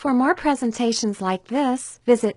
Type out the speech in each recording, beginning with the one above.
For more presentations like this, visit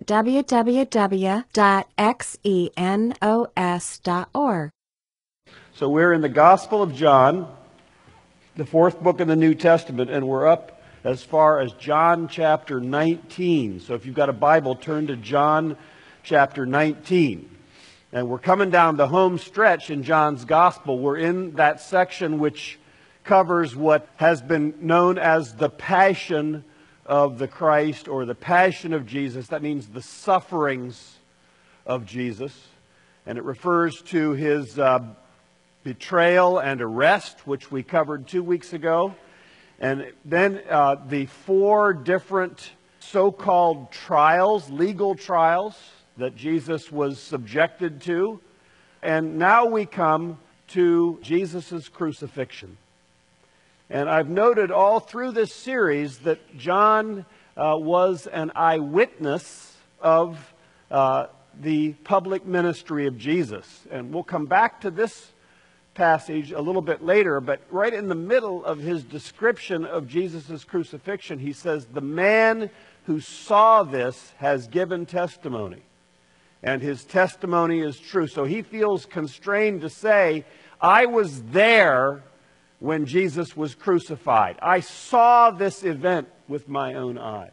www.xenos.org. So we're in the Gospel of John, the fourth book in the New Testament, and we're up as far as John chapter 19. So if you've got a Bible, turn to John chapter 19. And we're coming down the home stretch in John's Gospel. We're in that section which covers what has been known as the Passion of the Christ, or the Passion of Jesus. That means the sufferings of Jesus. And it refers to his betrayal and arrest, which we covered 2 weeks ago. And then the four different so-called trials, legal trials, that Jesus was subjected to. And now we come to Jesus' crucifixion. And I've noted all through this series that John was an eyewitness of the public ministry of Jesus. And we'll come back to this passage a little bit later, but right in the middle of his description of Jesus' crucifixion, he says, "The man who saw this has given testimony, and his testimony is true." So he feels constrained to say, I was there when Jesus was crucified. I saw this event with my own eyes.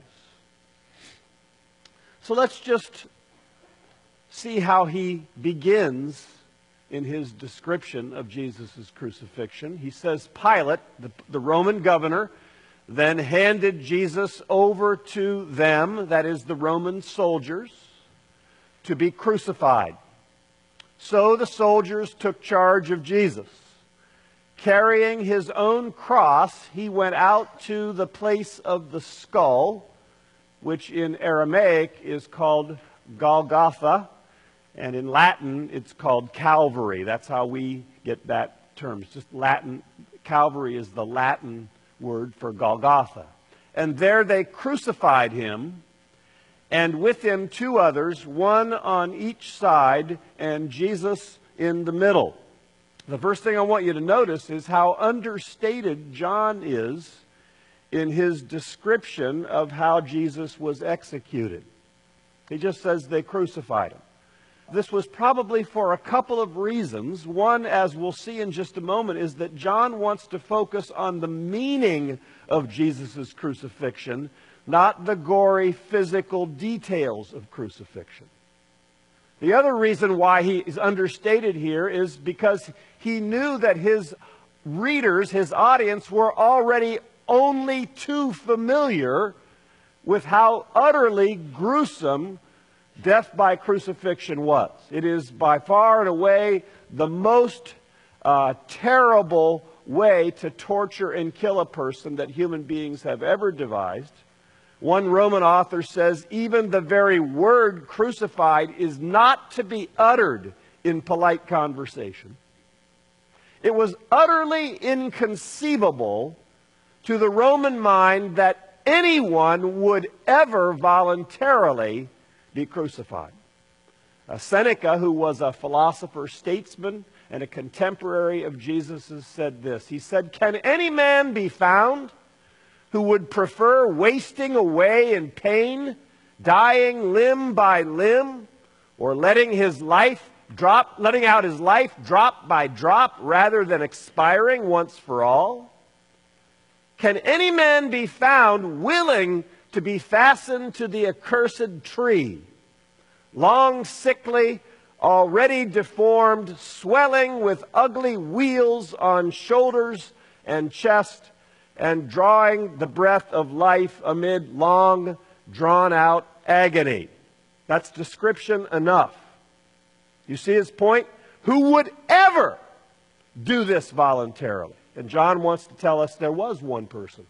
So let's just see how he begins in his description of Jesus' crucifixion. He says, Pilate, the Roman governor, then handed Jesus over to them, that is the Roman soldiers, to be crucified. So the soldiers took charge of Jesus. Carrying his own cross, he went out to the place of the skull, which in Aramaic is called Golgotha, and in Latin it's called Calvary. That's how we get that term. It's just Latin. Calvary is the Latin word for Golgotha. And there they crucified him, and with him two others, one on each side, and Jesus in the middle. The first thing I want you to notice is how understated John is in his description of how Jesus was executed. He just says they crucified him. This was probably for a couple of reasons. One, as we'll see in just a moment, is that John wants to focus on the meaning of Jesus' crucifixion, not the gory physical details of crucifixion. The other reason why he is understated here is because he knew that his readers, his audience, were already only too familiar with how utterly gruesome death by crucifixion was. It is by far and away the most terrible way to torture and kill a person that human beings have ever devised. One Roman author says, even the very word crucified is not to be uttered in polite conversation. It was utterly inconceivable to the Roman mind that anyone would ever voluntarily be crucified. Seneca, who was a philosopher, statesman, and a contemporary of Jesus, said this. He said, "Can any man be found who would prefer wasting away in pain, dying limb by limb, or letting out his life drop by drop rather than expiring once for all? Can any man be found willing to be fastened to the accursed tree, long sickly, already deformed, swelling with ugly wheals on shoulders and chest, and drawing the breath of life amid long, drawn-out agony?" That's description enough. You see his point? Who would ever do this voluntarily? And John wants to tell us there was one person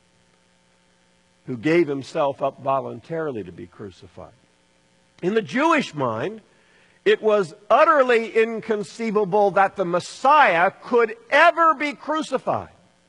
who gave himself up voluntarily to be crucified. In the Jewish mind, it was utterly inconceivable that the Messiah could ever be crucified.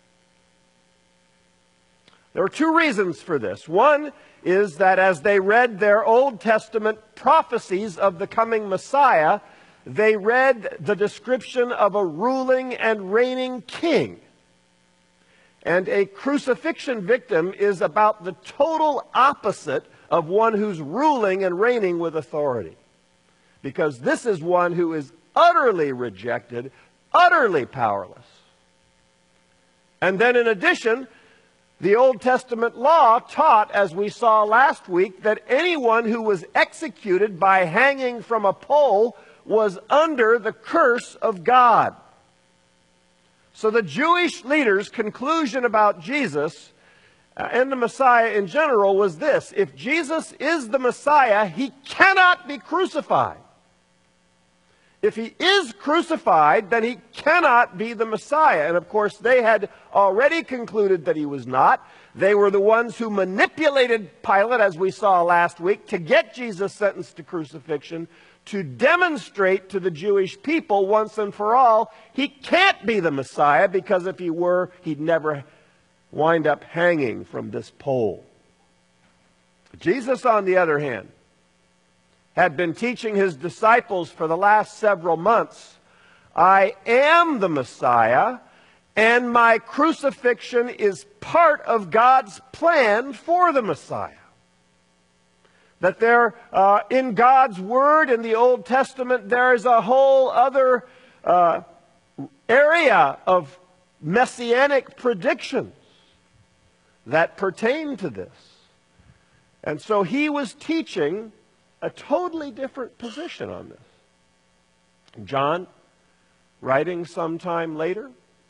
There are two reasons for this. One is that as they read their Old Testament prophecies of the coming Messiah, they read the description of a ruling and reigning king. And a crucifixion victim is about the total opposite of one who's ruling and reigning with authority. Because this is one who is utterly rejected, utterly powerless. And then in addition, the Old Testament law taught, as we saw last week, that anyone who was executed by hanging from a pole was under the curse of God. So the Jewish leaders' conclusion about Jesus and the Messiah in general was this: if Jesus is the Messiah, he cannot be crucified. If he is crucified, then he cannot be the Messiah. And of course, they had already concluded that he was not. They were the ones who manipulated Pilate, as we saw last week, to get Jesus sentenced to crucifixion, to demonstrate to the Jewish people once and for all, he can't be the Messiah, because if he were, he'd never wind up hanging from this pole. Jesus, on the other hand, had been teaching his disciples for the last several months, I am the Messiah, and my crucifixion is part of God's plan for the Messiah. That there, in God's Word, in the Old Testament, there is a whole other area of messianic predictions that pertain to this. And so he was teaching a totally different position on this. John, writing sometime later,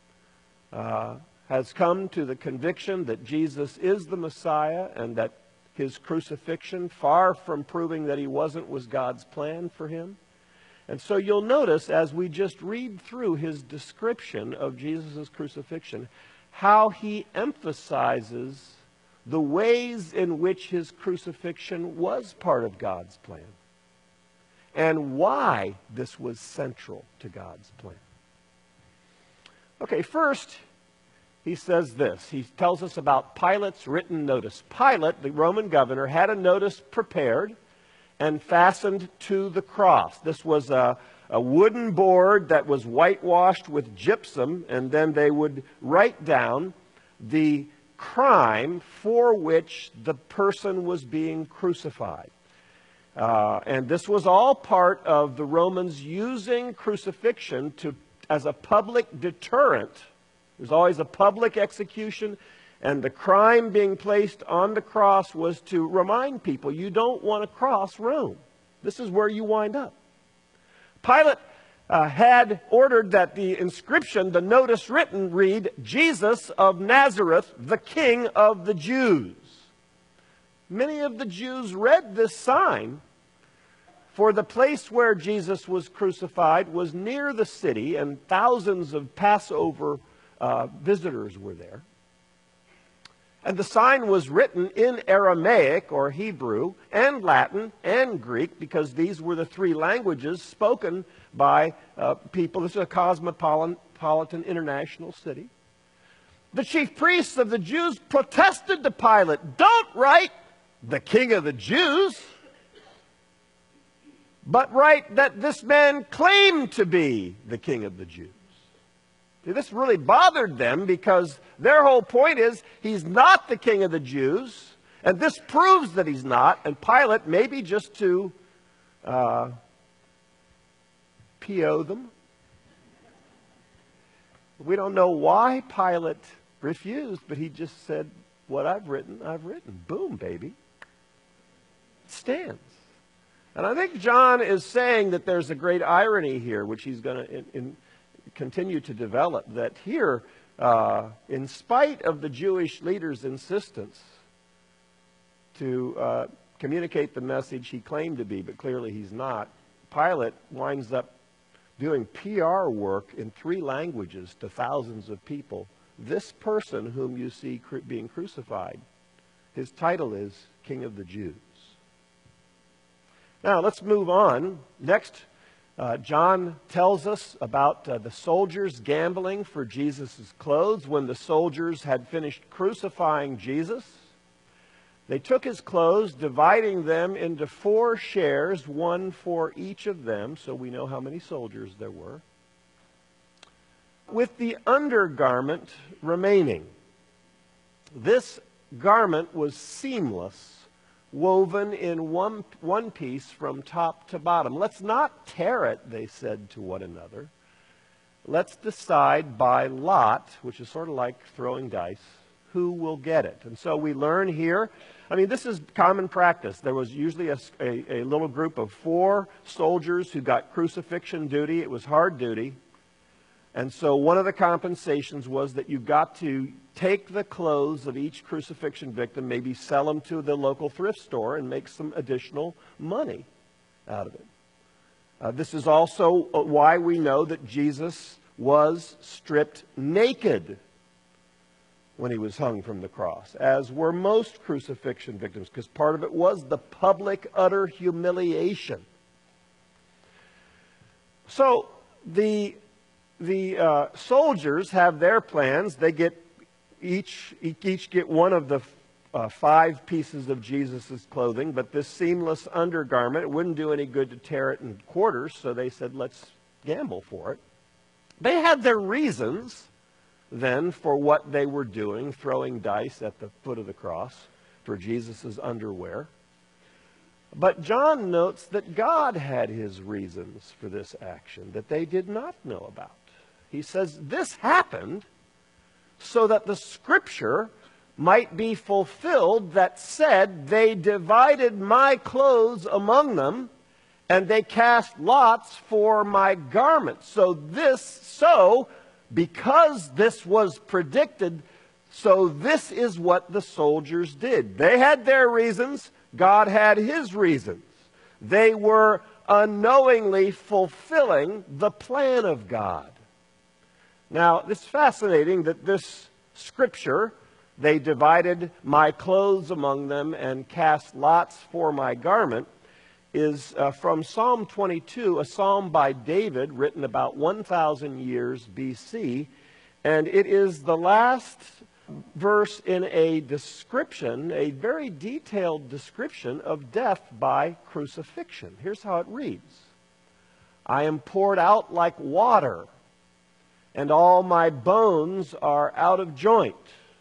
has come to the conviction that Jesus is the Messiah, and that his crucifixion, far from proving that he wasn't, was God's plan for him. And so you'll notice, as we just read through his description of Jesus' crucifixion, how he emphasizes the ways in which his crucifixion was part of God's plan, and why this was central to God's plan. Okay, first, he says this. He tells us about Pilate's written notice. Pilate, the Roman governor, had a notice prepared and fastened to the cross. This was a wooden board that was whitewashed with gypsum, and then they would write down the crime for which the person was being crucified. And this was all part of the Romans using crucifixion as a public deterrent. There's always a public execution, and the crime being placed on the cross was to remind people, you don't want to cross Rome. This is where you wind up. Pilate had ordered that the inscription, the notice written, read, Jesus of Nazareth, the King of the Jews. Many of the Jews read this sign, for the place where Jesus was crucified was near the city, and thousands of Passover visitors were there. And the sign was written in Aramaic or Hebrew and Latin and Greek, because these were the three languages spoken by people. This is a cosmopolitan international city. The chief priests of the Jews protested to Pilate, don't write the King of the Jews, but write that this man claimed to be the King of the Jews. See, this really bothered them, because their whole point is he's not the King of the Jews, and this proves that he's not. And Pilate, maybe just to PO them. We don't know why Pilate refused, but he just said, what I've written, I've written. Boom, baby. It stands. And I think John is saying that there's a great irony here, which he's going to continue to develop, that here, in spite of the Jewish leaders' insistence to communicate the message he claimed to be, but clearly he's not, Pilate winds up doing PR work in 3 languages to thousands of people. This person whom you see being crucified, his title is King of the Jews. Now, let's move on. Next, John tells us about the soldiers gambling for Jesus' clothes. When the soldiers had finished crucifying Jesus, they took his clothes, dividing them into 4 shares, one for each of them, so we know how many soldiers there were, with the undergarment remaining. This garment was seamless, woven in one piece from top to bottom. Let's not tear it, they said to one another. Let's decide by lot, which is sort of like throwing dice, who will get it. And so we learn here, I mean, this is common practice. There was usually a little group of 4 soldiers who got crucifixion duty. It was hard duty. And so one of the compensations was that you got to take the clothes of each crucifixion victim, maybe sell them to the local thrift store and make some additional money out of it. This is also why we know that Jesus was stripped naked when he was hung from the cross, as were most crucifixion victims, because part of it was the public, utter humiliation. So the soldiers have their plans. They get each get one of the 5 pieces of Jesus' clothing, but this seamless undergarment, it wouldn't do any good to tear it in quarters, so they said, let's gamble for it. They had their reasons then for what they were doing, throwing dice at the foot of the cross for Jesus' underwear. But John notes that God had his reasons for this action that they did not know about. He says, this happened so that the scripture might be fulfilled that said, they divided my clothes among them, and they cast lots for my garment. Because this was predicted, so this is what the soldiers did. They had their reasons. God had his reasons. They were unknowingly fulfilling the plan of God. Now, it's fascinating that this scripture, they divided my clothes among them and cast lots for my garment, is from Psalm 22, a psalm by David written about 1,000 years BC. And it is the last verse in a description, a very detailed description of death by crucifixion. Here's how it reads. I am poured out like water, and all my bones are out of joint.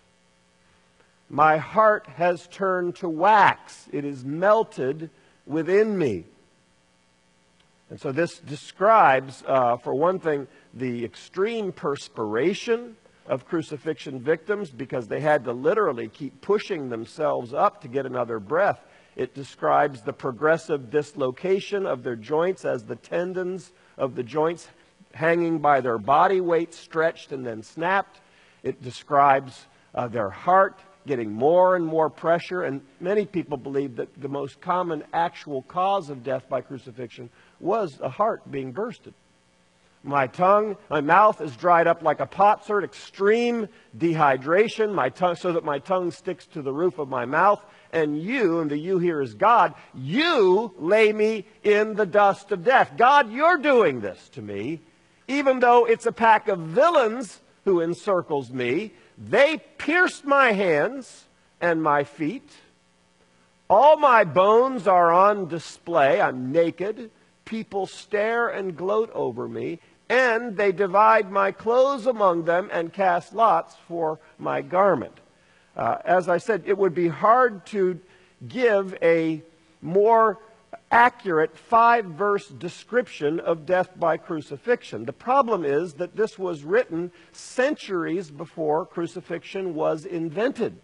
My heart has turned to wax. It is melted within me. And so this describes, for one thing, the extreme perspiration of crucifixion victims, because they had to literally keep pushing themselves up to get another breath. It describes the progressive dislocation of their joints as the tendons of the joints hanging by their body weight stretched and then snapped. It describes their heart getting more and more pressure, and many people believe that the most common actual cause of death by crucifixion was a heart being bursted. My mouth is dried up like a potsherd, extreme dehydration, so that my tongue sticks to the roof of my mouth, and the you here is God, you lay me in the dust of death. God, you're doing this to me, even though it's a pack of villains who encircles me. They pierced my hands and my feet. All my bones are on display. I'm naked. People stare and gloat over me. And they divide my clothes among them and cast lots for my garment. As I said, it would be hard to give a more accurate 5-verse description of death by crucifixion. The problem is that this was written centuries before crucifixion was invented.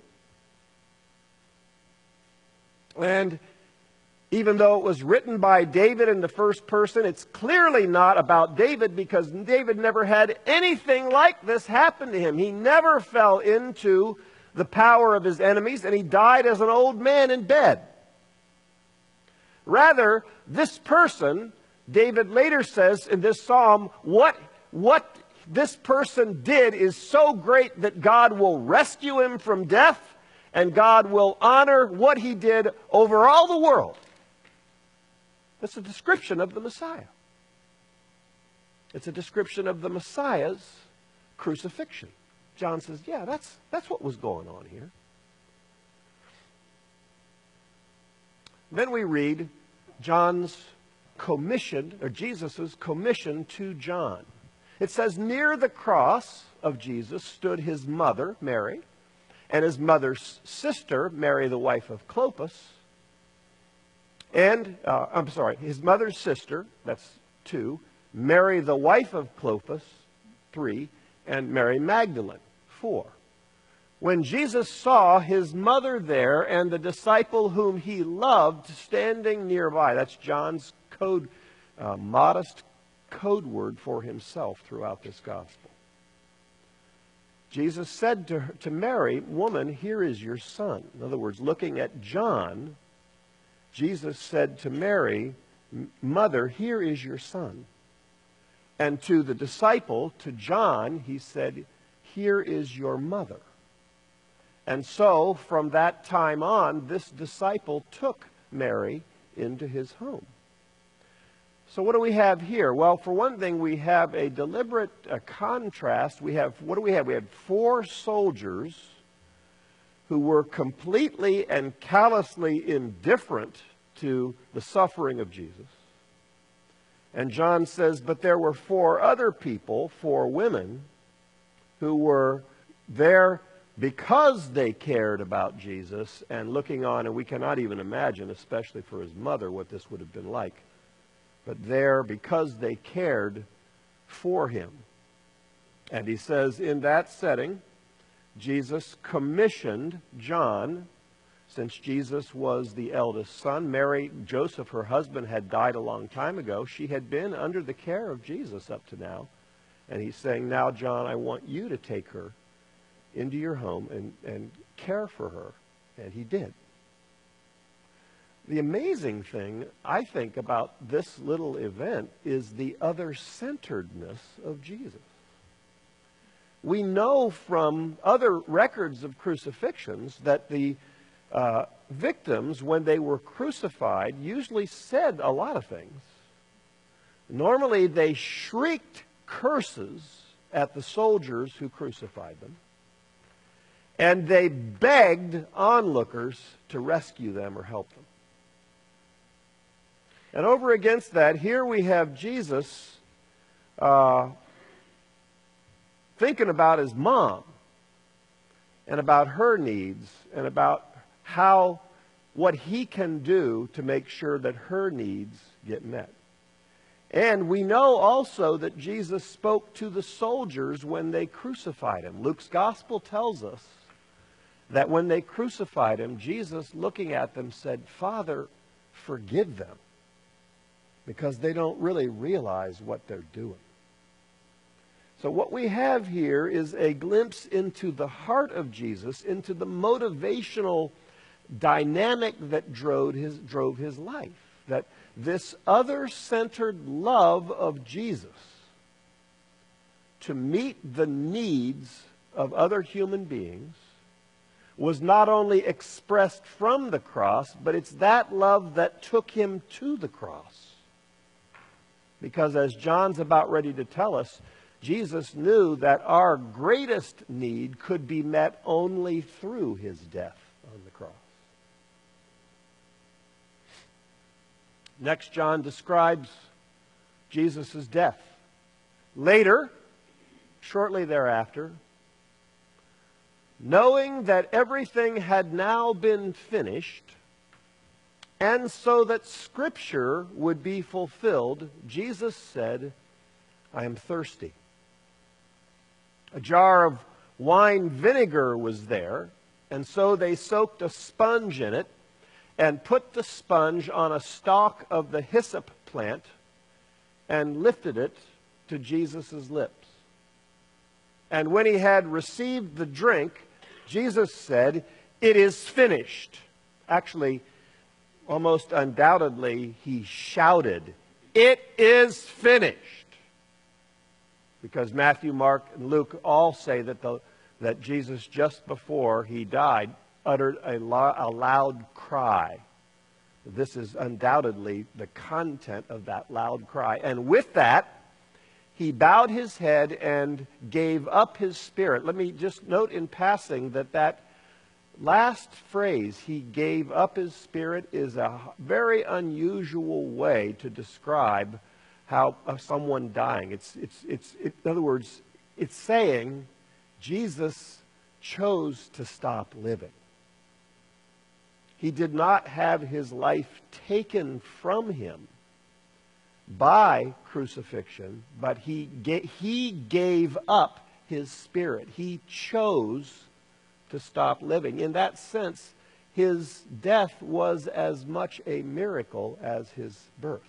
And even though it was written by David in the first person, it's clearly not about David, because David never had anything like this happen to him. He never fell into the power of his enemies, and he died as an old man in bed. Rather, this person, David later says in this psalm, what this person did is so great that God will rescue him from death, and God will honor what he did over all the world. That's a description of the Messiah. It's a description of the Messiah's crucifixion. John says, yeah, that's what was going on here. Then we read John's commission, or Jesus' commission to John. It says, near the cross of Jesus stood his mother, Mary, and his mother's sister, Mary, the wife of Clopas, and, his mother's sister, that's 2, Mary, the wife of Clopas, 3, and Mary Magdalene, 4. When Jesus saw his mother there and the disciple whom he loved standing nearby, that's John's modest code word for himself throughout this gospel. Jesus said to Mary, "Woman, here is your son." In other words, looking at John, Jesus said to Mary, "Mother, here is your son." And to the disciple, to John, he said, "Here is your mother." And so, from that time on, this disciple took Mary into his home. So what do we have here? Well, for one thing, we have a deliberate contrast. We have 4 soldiers who were completely and callously indifferent to the suffering of Jesus. And John says, but there were 4 other people, 4 women, who were there because they cared about Jesus and looking on, and we cannot even imagine, especially for his mother, what this would have been like. But there because they cared for him. And he says in that setting, Jesus commissioned John, since Jesus was the eldest son. Joseph, her husband, had died a long time ago. She had been under the care of Jesus up to now. And he's saying, now, John, I want you to take her into your home and care for her. And he did. The amazing thing, I think, about this little event is the other-centeredness of Jesus. We know from other records of crucifixions that the victims, when they were crucified, usually said a lot of things. Normally, they shrieked curses at the soldiers who crucified them, and they begged onlookers to rescue them or help them. And over against that, here we have Jesus thinking about his mom and about her needs and about what he can do to make sure that her needs get met. And we know also that Jesus spoke to the soldiers when they crucified him. Luke's gospel tells us that when they crucified him, Jesus, looking at them, said, "Father, forgive them, because they don't really realize what they're doing." So what we have here is a glimpse into the heart of Jesus, into the motivational dynamic that drove his life. That this other-centered love of Jesus to meet the needs of other human beings was not only expressed from the cross, but it's that love that took him to the cross. Because as John's about ready to tell us, Jesus knew that our greatest need could be met only through his death on the cross. Next, John describes Jesus' death. Later, shortly thereafter, knowing that everything had now been finished, and so that Scripture would be fulfilled, Jesus said, "I am thirsty." A jar of wine vinegar was there, and so they soaked a sponge in it and put the sponge on a stalk of the hyssop plant and lifted it to Jesus' lips. And when he had received the drink, Jesus said, "It is finished." Actually, almost undoubtedly, he shouted, "It is finished." Because Matthew, Mark, and Luke all say that Jesus, just before he died, uttered a loud cry. This is undoubtedly the content of that loud cry. And with that, he bowed his head and gave up his spirit. Let me just note in passing that last phrase, "he gave up his spirit," is a very unusual way to describe how someone dying. In other words, it's saying Jesus chose to stop living. He did not have his life taken from him by crucifixion, but he gave up his spirit. He chose to stop living. In that sense, his death was as much a miracle as his birth.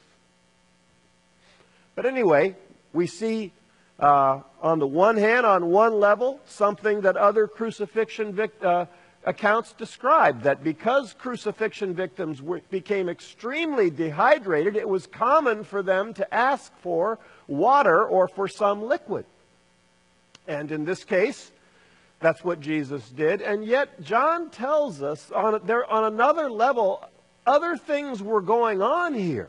But anyway, we see on the one hand, on one level, something that other crucifixion accounts describe, that because crucifixion victims became extremely dehydrated, it was common for them to ask for water or for some liquid. And in this case, that's what Jesus did. And yet, John tells us on another level, other things were going on here,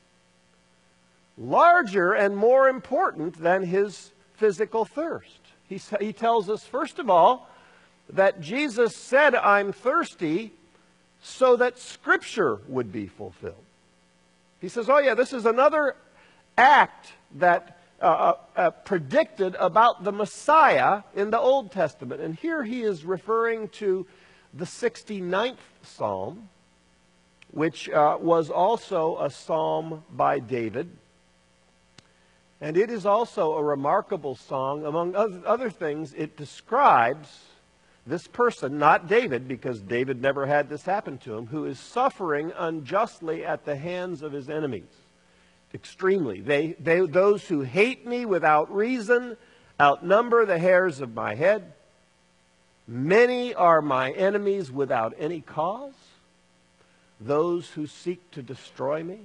larger and more important than his physical thirst. He tells us, first of all, that Jesus said, "I'm thirsty," so that Scripture would be fulfilled. He says, oh yeah, this is another act that predicted about the Messiah in the Old Testament. And here he is referring to the 69th Psalm, which was also a psalm by David. And it is also a remarkable song. Among other things, it describes this person, not David, because David never had this happen to him, who is suffering unjustly at the hands of his enemies. Extremely. Those who hate me without reason outnumber the hairs of my head. Many are my enemies without any cause. Those who seek to destroy me.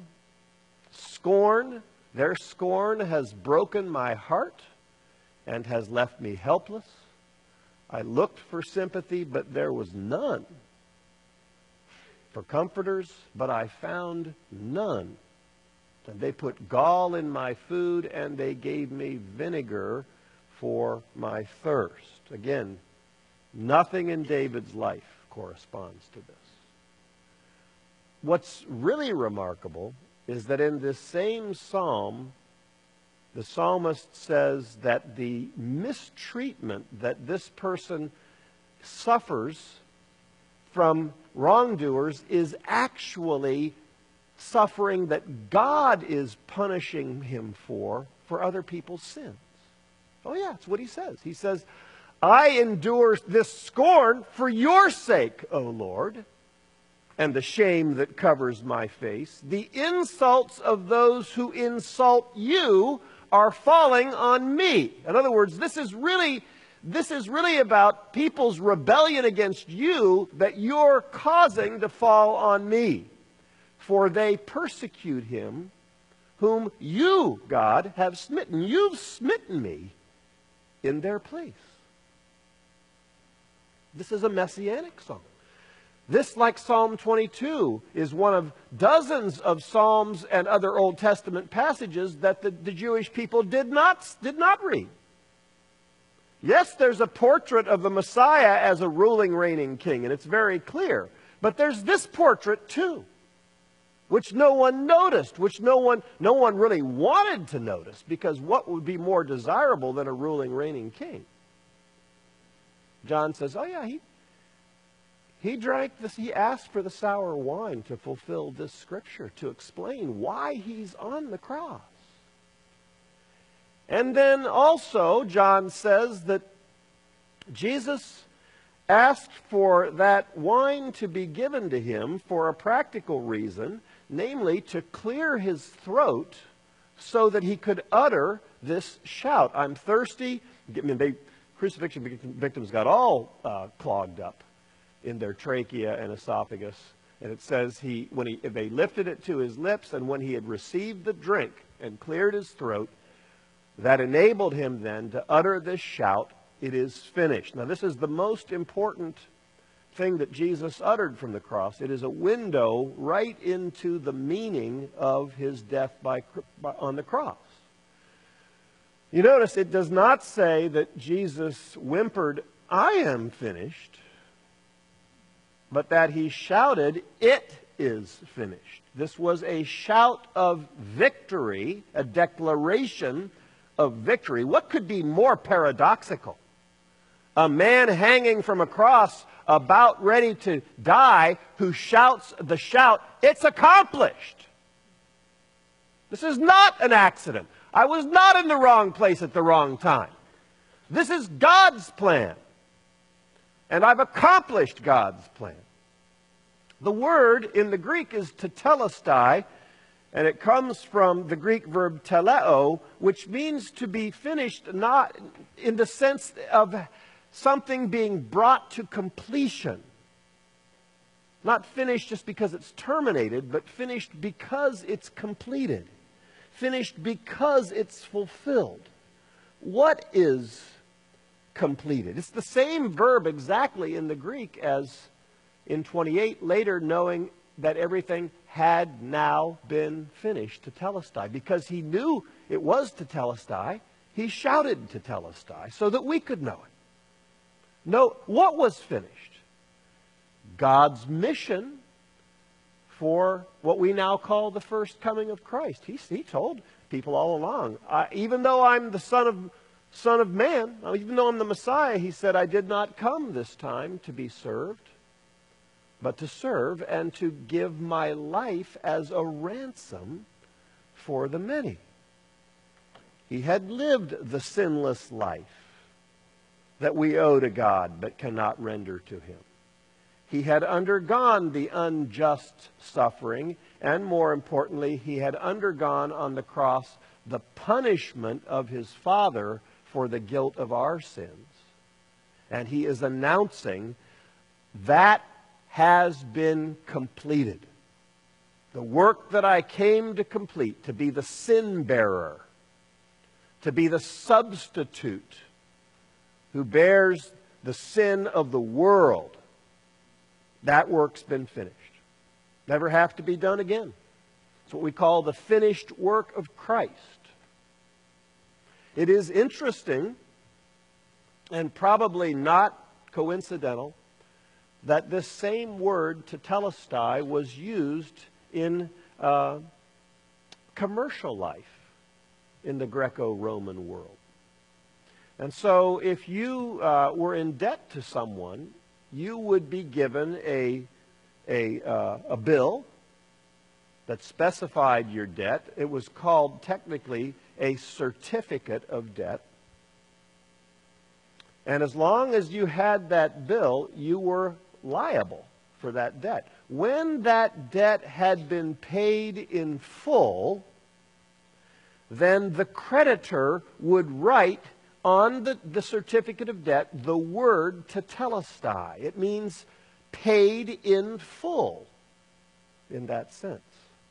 Their scorn has broken my heart and has left me helpless. I looked for sympathy, but there was none. For comforters, but I found none. And they put gall in my food, and they gave me vinegar for my thirst. Again, nothing in David's life corresponds to this. What's really remarkable is that in this same psalm, the psalmist says that the mistreatment that this person suffers from wrongdoers is actually suffering that God is punishing him for other people's sins. Oh yeah, that's what he says. He says, I endure this scorn for your sake, O Lord, and the shame that covers my face. The insults of those who insult you are falling on me. In other words, this is really about people's rebellion against you that you're causing to fall on me. For they persecute him whom you, God, have smitten. You've smitten me in their place. This is a messianic song. This, like Psalm 22, is one of dozens of Psalms and other Old Testament passages that the Jewish people did not read. Yes, there's a portrait of the Messiah as a ruling, reigning king, and it's very clear. But there's this portrait too, which no one noticed, which no one really wanted to notice, because what would be more desirable than a ruling, reigning king? John says, oh yeah, he drank this, he asked for the sour wine to fulfill this scripture, to explain why he's on the cross. And then also, John says that Jesus asked for that wine to be given to him for a practical reason, namely to clear his throat so that he could utter this shout. I'm thirsty. I mean, crucifixion victims got all clogged up in their trachea and esophagus. And it says they lifted it to his lips, and when he had received the drink and cleared his throat, that enabled him then to utter this shout, it is finished. Now this is the most important thing that Jesus uttered from the cross. It is a window right into the meaning of his death on the cross. You notice it does not say that Jesus whimpered, I am finished, but that he shouted, it is finished. This was a shout of victory, a declaration of victory. What could be more paradoxical A man hanging from a cross, about ready to die, who shouts the shout, "It's accomplished." This is not an accident. I was not in the wrong place at the wrong time. This is God's plan. And I've accomplished God's plan. The word in the Greek is tetelestai, and it comes from the Greek verb teleo, which means to be finished, not in the sense of something being brought to completion. Not finished just because it's terminated, but finished because it's completed. Finished because it's fulfilled. What is completed? It's the same verb exactly in the Greek as in 28, later knowing that everything had now been finished, tetelestai. Because he knew it was tetelestai, he shouted tetelestai so that we could know it. No, what was finished? God's mission for what we now call the first coming of Christ. He told people all along, even though I'm the Son of Man, even though I'm the Messiah, he said, I did not come this time to be served, but to serve and to give my life as a ransom for the many. He had lived the sinless life that we owe to God but cannot render to him. He had undergone the unjust suffering, and more importantly, he had undergone on the cross the punishment of his Father for the guilt of our sins. And he is announcing that has been completed. The work that I came to complete, to be the sin bearer, to be the substitute who bears the sin of the world, that work's been finished. Never have to be done again. It's what we call the finished work of Christ. It is interesting, and probably not coincidental, that this same word, tetelestai, was used in commercial life in the Greco-Roman world. And so if you were in debt to someone, you would be given a bill that specified your debt. It was called technically a certificate of debt. And as long as you had that bill, you were liable for that debt. When that debt had been paid in full, then the creditor would write on the certificate of debt the word tetelestai. It means paid in full in that sense.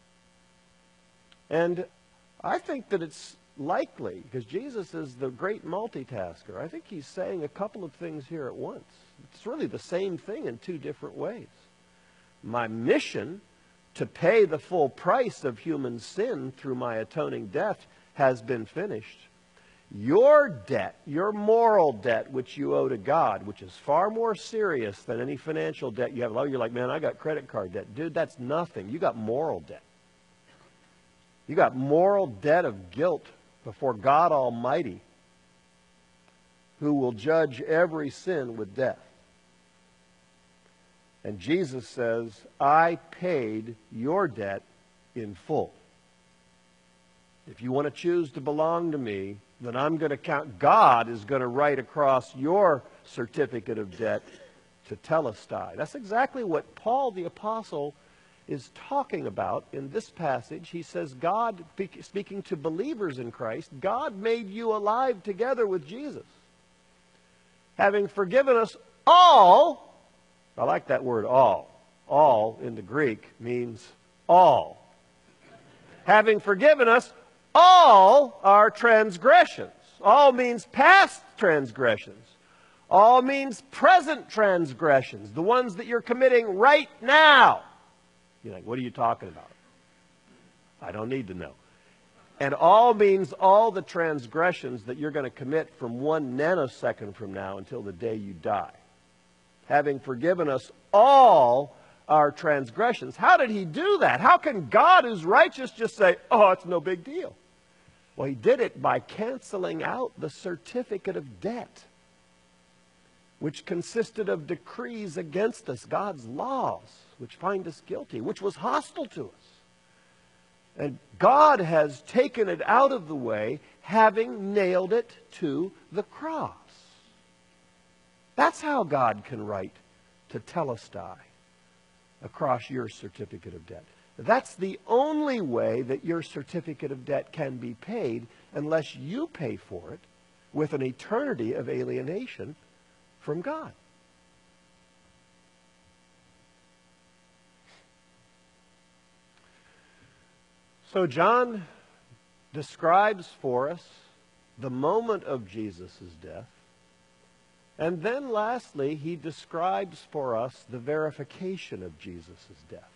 And I think that it's likely, because Jesus is the great multitasker, I think he's saying a couple of things here at once. It's really the same thing in two different ways. My mission to pay the full price of human sin through my atoning death has been finished. Your debt, your moral debt, which you owe to God, which is far more serious than any financial debt you have. Oh, you're like, man, I got credit card debt. Dude, that's nothing. You got moral debt. You got moral debt of guilt before God Almighty, who will judge every sin with death. And Jesus says, I paid your debt in full. If you want to choose to belong to me, then I'm going to count. God is going to write across your certificate of debt tetelestai. That's exactly what Paul the Apostle is talking about in this passage. He says, God, speaking to believers in Christ, God made you alive together with Jesus, having forgiven us all. I like that word all. All in the Greek means all. Having forgiven us all our transgressions. All means past transgressions. All means present transgressions, the ones that you're committing right now. You're like, what are you talking about? I don't need to know. And all means all the transgressions that you're going to commit from 1 nanosecond from now until the day you die. Having forgiven us all our transgressions. How did he do that? How can God, who's righteous, just say, oh, it's no big deal? Well, he did it by canceling out the certificate of debt. which consisted of decrees against us, God's laws, which find us guilty, which was hostile to us. And God has taken it out of the way, having nailed it to the cross. That's how God can write tetelestai across your certificate of debt. That's the only way that your certificate of debt can be paid, unless you pay for it with an eternity of alienation from God. So John describes for us the moment of Jesus' death. And then lastly, he describes for us the verification of Jesus' death.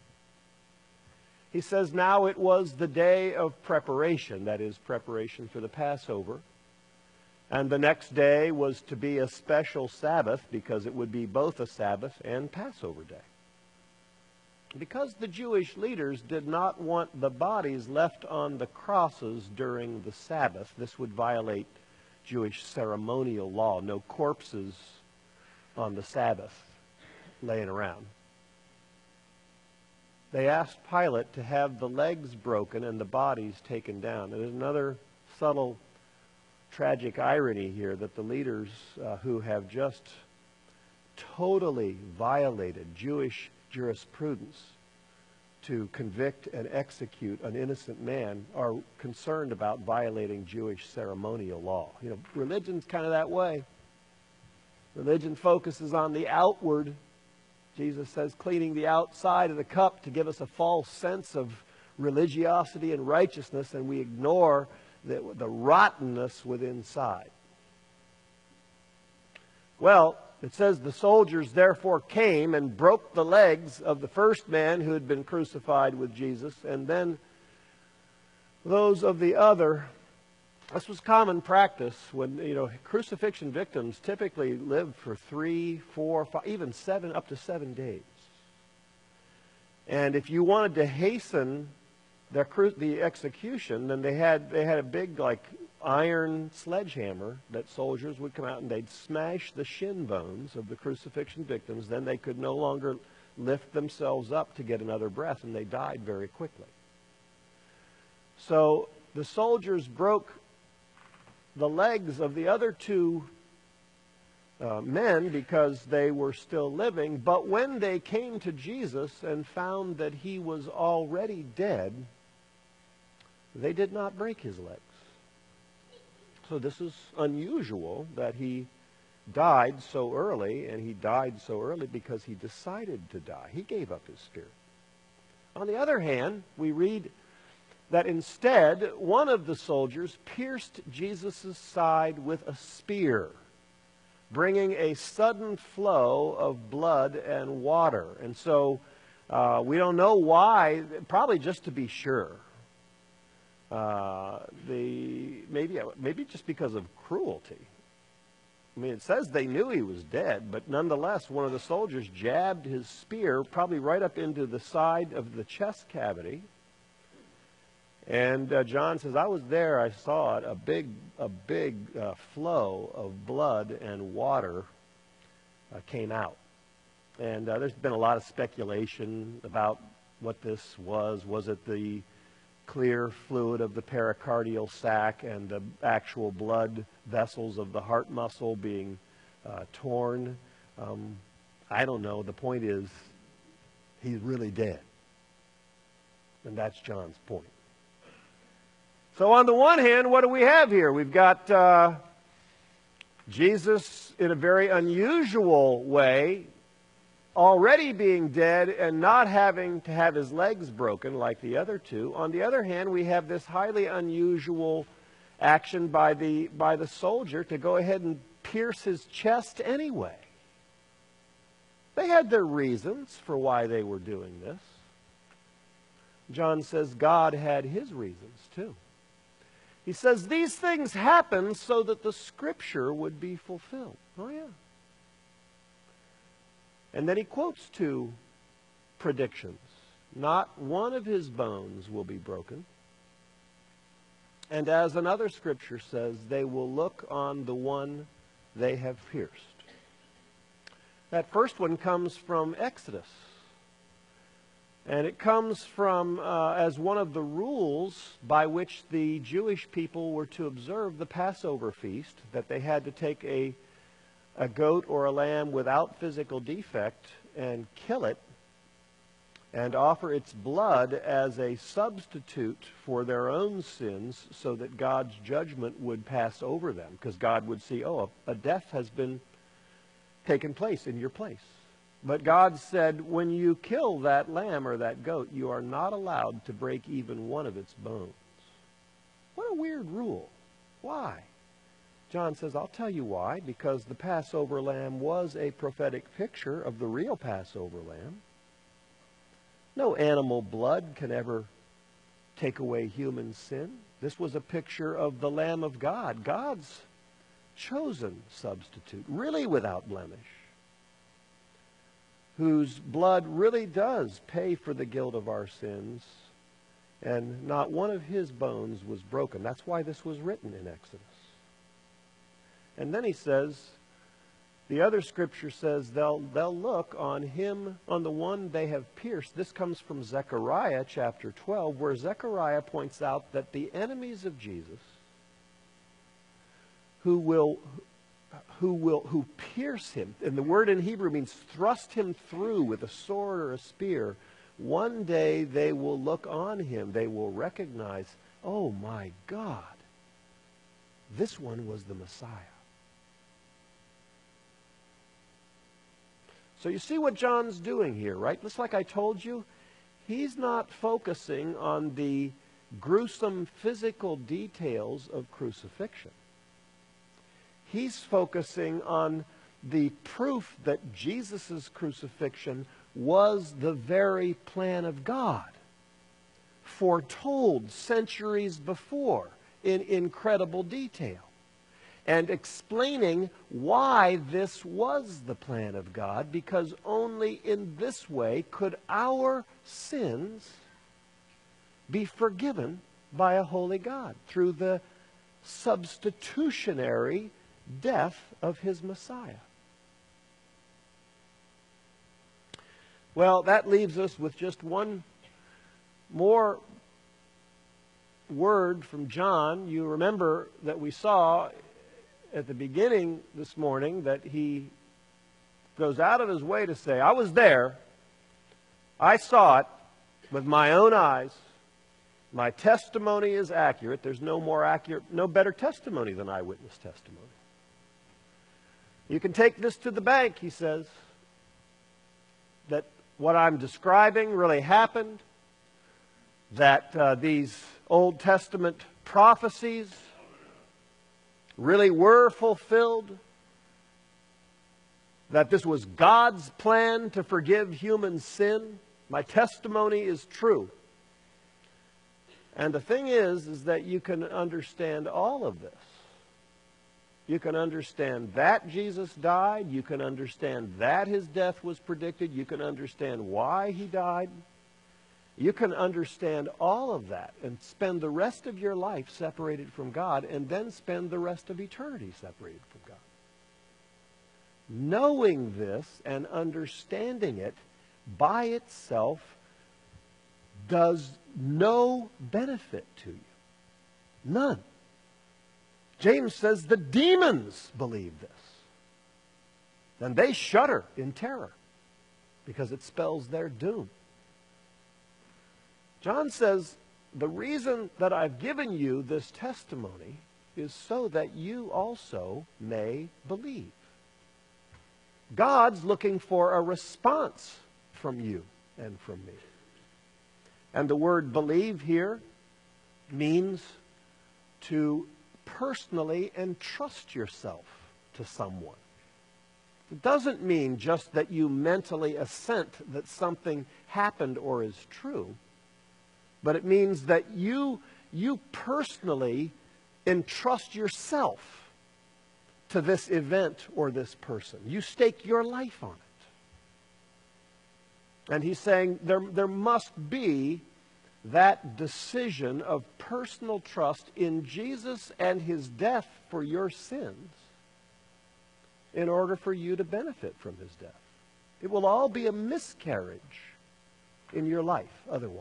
He says, now it was the day of preparation, that is, preparation for the Passover. And the next day was to be a special Sabbath, because it would be both a Sabbath and Passover day. Because the Jewish leaders did not want the bodies left on the crosses during the Sabbath, this would violate Jewish ceremonial law. No corpses on the Sabbath laying around. They asked Pilate to have the legs broken and the bodies taken down. And there's another subtle, tragic irony here, that the leaders who have just totally violated Jewish jurisprudence to convict and execute an innocent man are concerned about violating Jewish ceremonial law. You know, religion's kind of that way. Religion focuses on the outward. Jesus says cleaning the outside of the cup to give us a false sense of religiosity and righteousness, and we ignore the rottenness within inside. Well, it says the soldiers therefore came and broke the legs of the first man who had been crucified with Jesus, and then those of the other. This was common practice when, crucifixion victims typically lived for 3, 4, 5, even 7, up to 7 days. And if you wanted to hasten the execution, then they had a big, iron sledgehammer that soldiers would come out and they'd smash the shin bones of the crucifixion victims. Then they could no longer lift themselves up to get another breath, and they died very quickly. So the soldiers broke the legs of the other two men because they were still living. But when they came to Jesus and found that he was already dead, they did not break his legs. So this is unusual that he died so early, and he died so early because he decided to die. He gave up his spirit. On the other hand, we read that instead, one of the soldiers pierced Jesus' side with a spear, bringing a sudden flow of blood and water. And so we don't know why, probably just to be sure. Maybe just because of cruelty. I mean, it says they knew he was dead, but nonetheless, one of the soldiers jabbed his spear probably right up into the side of the chest cavity. And John says, I was there, I saw it, a big flow of blood and water came out. And there's been a lot of speculation about what this was. Was it the clear fluid of the pericardial sac and the actual blood vessels of the heart muscle being torn? I don't know. The point is, he's really dead. And that's John's point. So on the one hand, what do we have here? We've got Jesus in a very unusual way already being dead and not having to have his legs broken like the other two. On the other hand, we have this highly unusual action by the soldier to go ahead and pierce his chest anyway. They had their reasons for why they were doing this. John says God had his reasons too. He says these things happen so that the Scripture would be fulfilled. Oh, yeah. And then he quotes two predictions. Not one of his bones will be broken. And as another Scripture says, they will look on the one they have pierced. That first one comes from Exodus. And it comes from as one of the rules by which the Jewish people were to observe the Passover feast, that they had to take a goat or a lamb without physical defect and kill it and offer its blood as a substitute for their own sins so that God's judgment would pass over them, because God would see, oh, a death has been taken place in your place. But God said, when you kill that lamb or that goat, you are not allowed to break even one of its bones. What a weird rule. Why? John says, I'll tell you why. Because the Passover lamb was a prophetic picture of the real Passover lamb. No animal blood can ever take away human sin. This was a picture of the Lamb of God, God's chosen substitute, really without blemish, whose blood really does pay for the guilt of our sins, and not one of his bones was broken. That's why this was written in Exodus. And then he says, the other scripture says, they'll look on him, on the one they have pierced. This comes from Zechariah chapter 12, where Zechariah points out that the enemies of Jesus, who pierce him, and the word in Hebrew means thrust him through with a sword or a spear, one day they will look on him. They will recognize, oh my God, this one was the Messiah. So you see what John's doing here, right? Just like I told you, he's not focusing on the gruesome physical details of crucifixion. He's focusing on the proof that Jesus' crucifixion was the very plan of God, foretold centuries before in incredible detail, and explaining why this was the plan of God, because only in this way could our sins be forgiven by a holy God, through the substitutionary death of his Messiah. Well, that leaves us with just one more word from John. You remember that we saw at the beginning this morning that he goes out of his way to say, I was there, I saw it with my own eyes, my testimony is accurate. There's no better testimony than eyewitness testimony. You can take this to the bank, he says, that what I'm describing really happened, that these Old Testament prophecies really were fulfilled, that this was God's plan to forgive human sin. My testimony is true. And the thing is that you can understand all of this. You can understand that Jesus died. You can understand that his death was predicted. You can understand why he died. You can understand all of that and spend the rest of your life separated from God, and then spend the rest of eternity separated from God. Knowing this and understanding it by itself does no benefit to you. None. James says the demons believe this. And they shudder in terror because it spells their doom. John says, the reason that I've given you this testimony is so that you also may believe. God's looking for a response from you and from me. And the word believe here means to personally entrust yourself to someone. It doesn't mean just that you mentally assent that something happened or is true, but it means that you personally entrust yourself to this event or this person. You stake your life on it. And he's saying there must be that decision of personal trust in Jesus and his death for your sins in order for you to benefit from his death. It will all be a miscarriage in your life otherwise.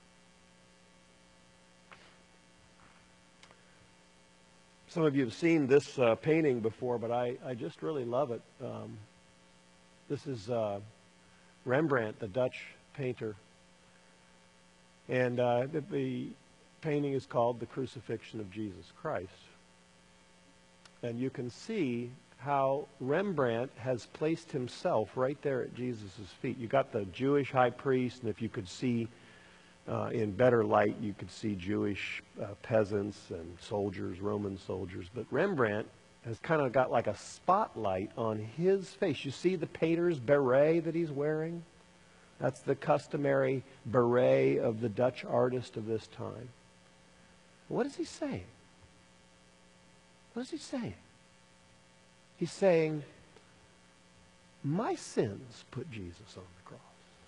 Some of you have seen this painting before, but I just really love it. This is Rembrandt, the Dutch painter. And the painting is called The Crucifixion of Jesus Christ. And you can see how Rembrandt has placed himself right there at Jesus' feet. You got the Jewish high priest, and if you could see in better light, you could see Jewish peasants and soldiers, Roman soldiers. But Rembrandt has kind of got like a spotlight on his face. You see the painter's beret that he's wearing? That's the customary beret of the Dutch artist of this time. What is he saying? What is he saying? He's saying, my sins put Jesus on the cross.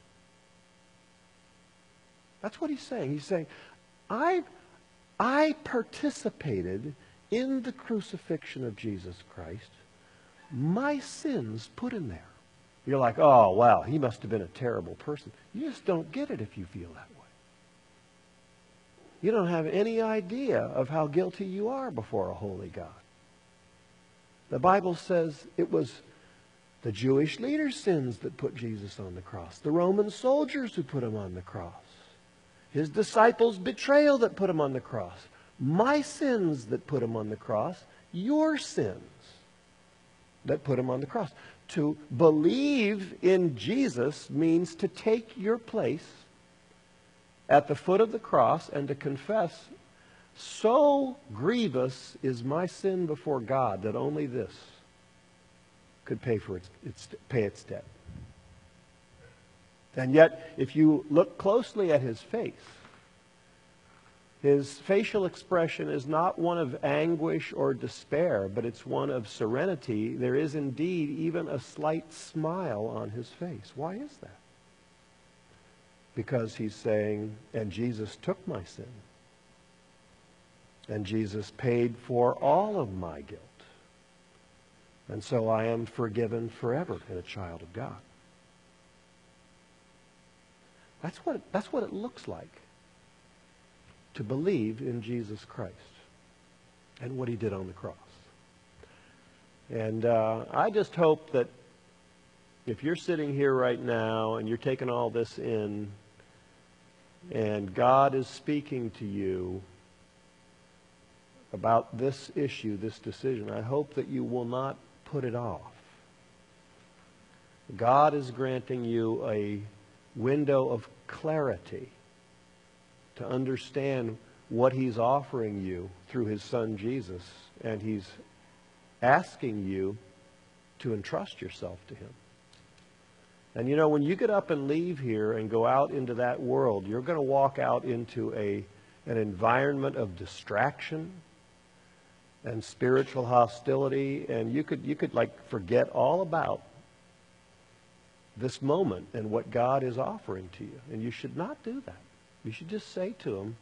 That's what he's saying. He's saying, I participated in the crucifixion of Jesus Christ. My sins put him there. You're like, oh, wow, he must have been a terrible person. You just don't get it if you feel that way. You don't have any idea of how guilty you are before a holy God. The Bible says it was the Jewish leaders' sins that put Jesus on the cross. The Roman soldiers who put him on the cross. His disciples' betrayal that put him on the cross. My sins that put him on the cross. Your sins that put him on the cross. To believe in Jesus means to take your place at the foot of the cross and to confess, so grievous is my sin before God that only this could pay its debt. And yet, if you look closely at his face, his facial expression is not one of anguish or despair, but it's one of serenity. There is indeed even a slight smile on his face. Why is that? Because he's saying, and Jesus took my sin. And Jesus paid for all of my guilt. And so I am forgiven forever and a child of God. That's what it looks like to believe in Jesus Christ and what he did on the cross. And I just hope that if you're sitting here right now and you're taking all this in and God is speaking to you about this issue, this decision, I hope that you will not put it off. God is granting you a window of clarity to understand what he's offering you through his son Jesus, and he's asking you to entrust yourself to him. And you know, when you get up and leave here and go out into that world, you're going to walk out into an environment of distraction and spiritual hostility, and you could like forget all about this moment and what God is offering to you. And you should not do that. You should just say to him,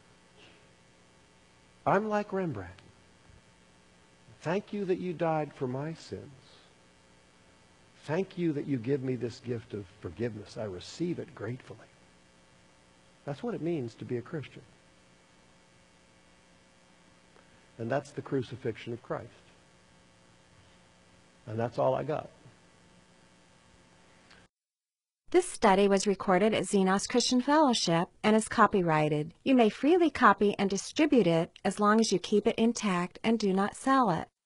I'm like Rembrandt. Thank you that you died for my sins. Thank you that you give me this gift of forgiveness. I receive it gratefully. That's what it means to be a Christian. And that's the crucifixion of Christ. And that's all I got. This study was recorded at Xenos Christian Fellowship and is copyrighted. You may freely copy and distribute it as long as you keep it intact and do not sell it.